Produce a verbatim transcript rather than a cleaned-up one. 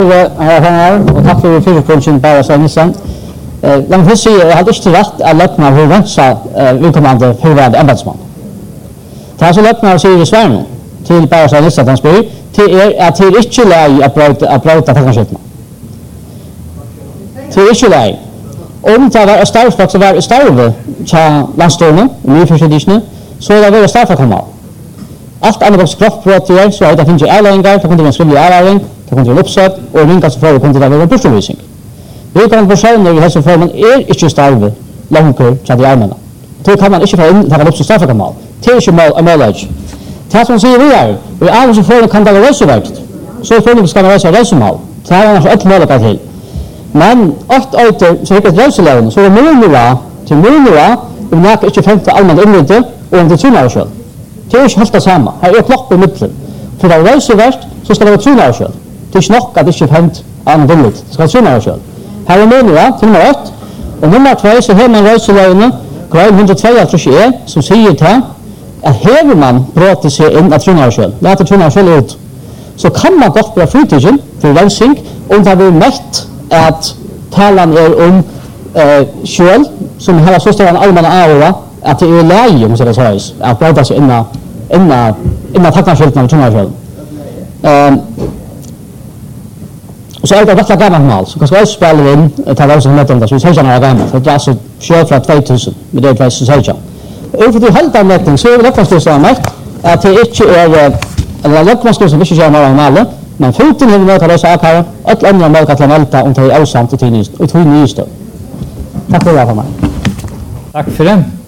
Her og takk for fyrrepunktsen bare så Nissan. La meg først si at jeg hadde ikke rett at løpene har renset vedkommende høyverende embedsmann. Det er så løpene å si i Sverige til bare så Nissan han spør, til er at det er ikke lei å brøte tekniskjøttene. Det er ikke lei. Om det var starfolk som var i starve til landstående, i mye forskjellige, så er det vært starfolk-kanal. Alt annet var kroppbrott til jeg, så er det finnes avlæringer, det kunne være skrivelig avlæring, det kunne være oppsett, og ringast for det kunne være bursdomvisning. Vi kan personer i helseformen er ikke starve langer til de armene. Det kan man ikke få inn, det kan oppstå starfolk-kanal. Det er ikke måløy. Det som sier vi er, og i alle som får kan det være røyseverkt, så er det skal være røysemål. Det er altså ett mål til. Men åtte øyter som ikke er røyselevende, så er det muligere til muligere om det ikke finnes til allmenn innvidde og om det er trunere selv. Det er ikke helt det samme. Her er klopp i midten. For det er røyseverkt, så skal det være trunere selv. Det er ikke nok at det ikke finnes allmenn innvidde. Det skal være trunere selv. Her er muligere til nummer ett. Og nummer två så har man røyselevende, grein one hundred twenty-two e, som sier til at hever man brått seg inn av trunere selv, later trunere selv ut, så kan man godt bli fritidsen for rensing om det blir mett at talan er om uh, sjøl, som har så større en allmenn aura, at det er leie, om det sies, at brått seg inna, inna, inna taknaskjølten av trunere selv. Um, så er det rettelig gammelt mal, så kanskje jeg spiller inn til hva som heter om det, så vi sier er gammelt, det er altså sjøl fra two thousand, med det er twenty Og for de halvdanmetning, så er det løkvannskrivsene mest, at det ikke er, eller løkvannskrivsene ikke gjør noe med men foten har vi med til å løse akkurat, alle andre med til å velta om det er avsamt og til nyeste. Takk for det for meg. Takk for det.